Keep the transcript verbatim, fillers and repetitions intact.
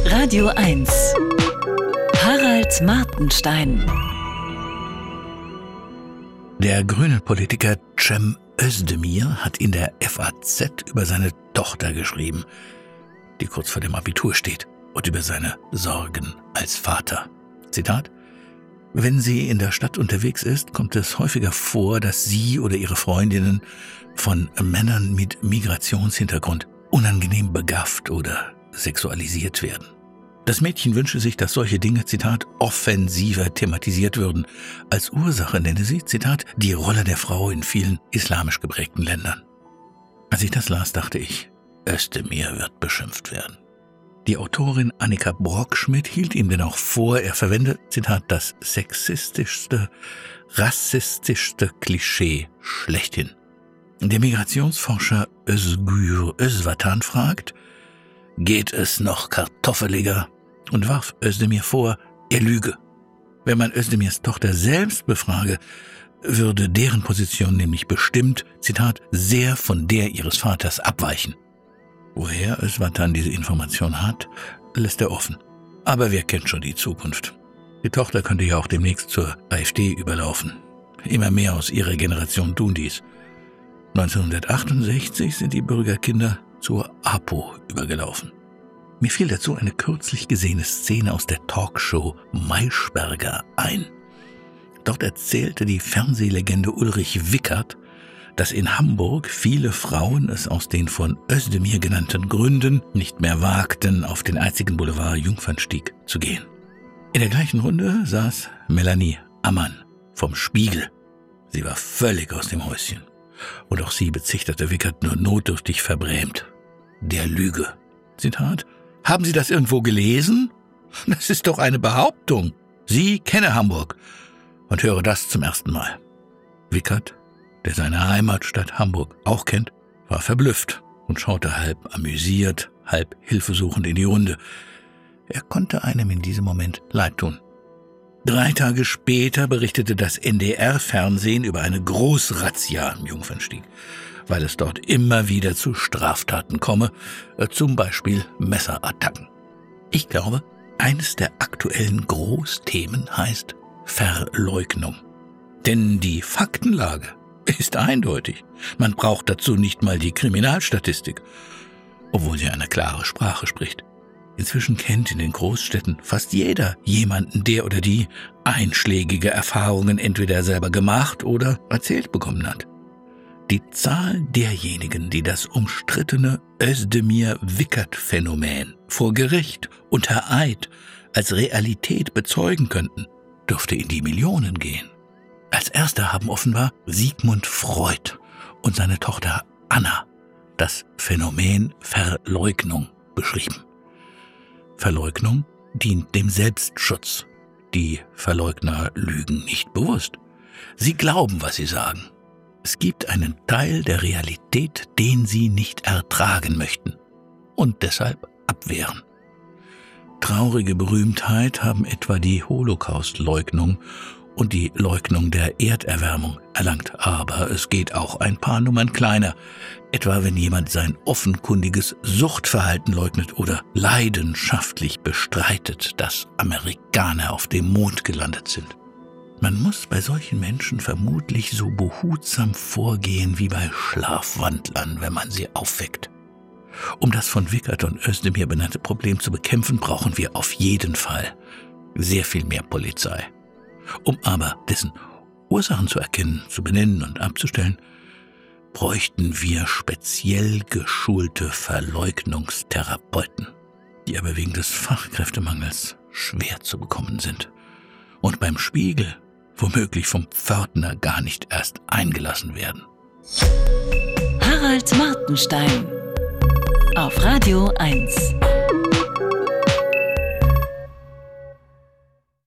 Radio eins. Harald Martenstein. Der grüne Politiker Cem Özdemir hat in der F A Z über seine Tochter geschrieben, die kurz vor dem Abitur steht, und über seine Sorgen als Vater. Zitat: Wenn sie in der Stadt unterwegs ist, kommt es häufiger vor, dass sie oder ihre Freundinnen von Männern mit Migrationshintergrund unangenehm begafft oder sexualisiert werden. Das Mädchen wünsche sich, dass solche Dinge, Zitat, offensiver thematisiert würden. Als Ursache nenne sie, Zitat, die Rolle der Frau in vielen islamisch geprägten Ländern. Als ich das las, dachte ich, Özdemir wird beschimpft werden. Die Autorin Annika Brockschmidt hielt ihm denn auch vor, er verwende, Zitat, das sexistischste, rassistischste Klischee schlechthin. Der Migrationsforscher Özgür Özvatan fragt, geht es noch kartoffeliger? Und warf Özdemir vor, er lüge. Wenn man Özdemirs Tochter selbst befrage, würde deren Position nämlich bestimmt, Zitat, sehr von der ihres Vaters abweichen. Woher Özvatan diese Information hat, lässt er offen. Aber wer kennt schon die Zukunft? Die Tochter könnte ja auch demnächst zur AfD überlaufen. Immer mehr aus ihrer Generation tun dies. neunzehnhundertachtundsechzig sind die Bürgerkinder zur APO übergelaufen. Mir fiel dazu eine kürzlich gesehene Szene aus der Talkshow Maischberger ein. Dort erzählte die Fernsehlegende Ulrich Wickert, dass in Hamburg viele Frauen es aus den von Özdemir genannten Gründen nicht mehr wagten, auf den einzigen Boulevard Jungfernstieg zu gehen. In der gleichen Runde saß Melanie Ammann vom Spiegel. Sie war völlig aus dem Häuschen. Und auch sie bezichtigte Wickert nur notdürftig verbrämt. Der Lüge. Zitat: Haben Sie das irgendwo gelesen? Das ist doch eine Behauptung. Sie kenne Hamburg und höre das zum ersten Mal. Wickert, der seine Heimatstadt Hamburg auch kennt, war verblüfft und schaute halb amüsiert, halb hilfesuchend in die Runde. Er konnte einem in diesem Moment leid tun. Drei Tage später berichtete das N D R-Fernsehen über eine Großrazzia am Jungfernstieg, weil es dort immer wieder zu Straftaten komme, zum Beispiel Messerattacken. Ich glaube, eines der aktuellen Großthemen heißt Verleugnung. Denn die Faktenlage ist eindeutig. Man braucht dazu nicht mal die Kriminalstatistik, obwohl sie eine klare Sprache spricht. Inzwischen kennt in den Großstädten fast jeder jemanden, der oder die einschlägige Erfahrungen entweder selber gemacht oder erzählt bekommen hat. Die Zahl derjenigen, die das umstrittene Özdemir-Wickert-Phänomen vor Gericht unter Eid als Realität bezeugen könnten, dürfte in die Millionen gehen. Als erster haben offenbar Sigmund Freud und seine Tochter Anna das Phänomen Verleugnung beschrieben. Verleugnung dient dem Selbstschutz. Die Verleugner lügen nicht bewusst. Sie glauben, was sie sagen. Es gibt einen Teil der Realität, den sie nicht ertragen möchten und deshalb abwehren. Traurige Berühmtheit haben etwa die Holocaustleugnung und die Leugnung der Erderwärmung erlangt. Aber es geht auch ein paar Nummern kleiner, etwa wenn jemand sein offenkundiges Suchtverhalten leugnet oder leidenschaftlich bestreitet, dass Amerikaner auf dem Mond gelandet sind. Man muss bei solchen Menschen vermutlich so behutsam vorgehen wie bei Schlafwandlern, wenn man sie aufweckt. Um das von Wickert und Özdemir benannte Problem zu bekämpfen, brauchen wir auf jeden Fall sehr viel mehr Polizei. Um aber dessen Ursachen zu erkennen, zu benennen und abzustellen, bräuchten wir speziell geschulte Verleugnungstherapeuten, die aber wegen des Fachkräftemangels schwer zu bekommen sind und beim Spiegel womöglich vom Pförtner gar nicht erst eingelassen werden. Harald Martenstein auf Radio eins.